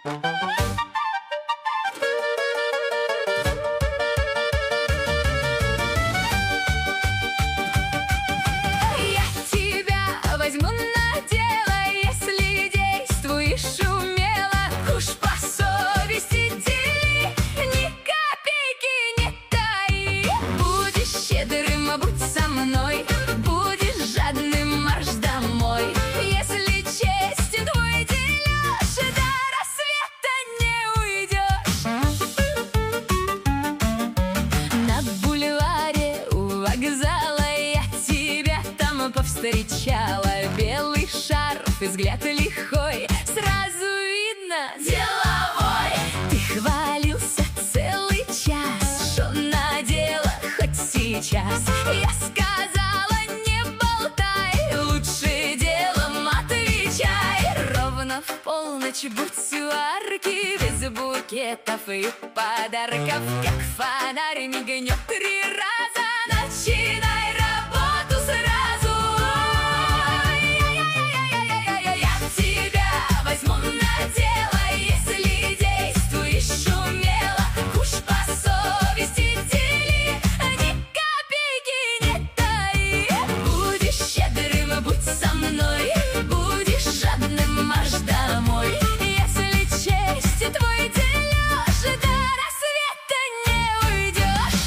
Я тебя возьму на дело, если действуешь умело. Уж по совести дели, ни копейки не таи. Будешь щедрым, будь со мной, будешь жадным, марш домой. Если честен твой дележ, до рассвета не уйдешь. На бульваре у вокзала я тебя там повстречала. Белый шарф и взгляд лихой, сразу видно деловой. Ты хвалился целый час, что надела хоть сейчас. Я сказала, не болтай, лучше делом отвечай. Ровно в полночь будь у арки, без букетов и подарков. Как фонарь мигнет 3 раза, начинай работу сразу. Я тебя возьму на дело, если действуешь умело. Уж по совести дели, ни копейки не таи. Будешь щедрым, будь со мной, будешь жадным, марш домой. Если честен твой дележ, до рассвета не уйдешь.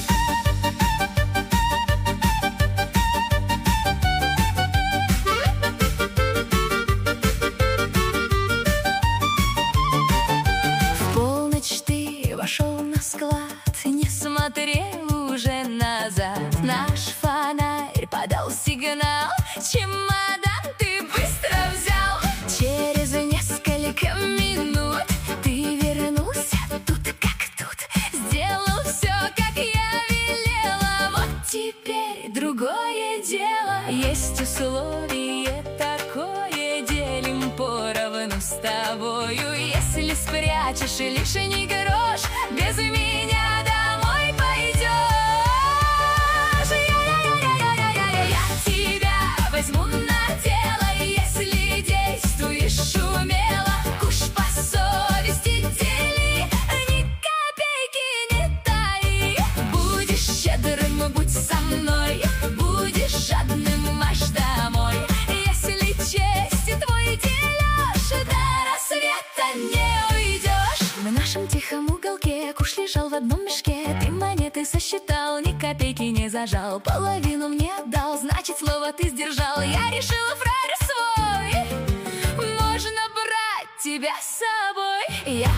В полночь ты вошел на склад, не смотрел уже назад. Наш фонарь подал сигнал, чемодан ты быстро взял. Через несколько минут ты вернулся тут как тут, сделал все, как я велела. Вот теперь другое дело, есть условие такое, делим поровну с тобою. Если спрячешь лишний грош, без меня домой пойдешь. Я тебя возьму на дело, если действуешь умело. Уж по совести дели, ни копейки не таи. Будешь щедрым, будь со мной, будешь жадным, марш домой. Если честен твой дележ, до рассвета не уйдешь. В нашем тихом уголке куш лежал в одном мешке. Ты монеты сосчитал, ни копейки не зажал. Половину мне отдал, значит, слово ты сдержал. Я решила, фраер свой, можно брать тебя с собой. Я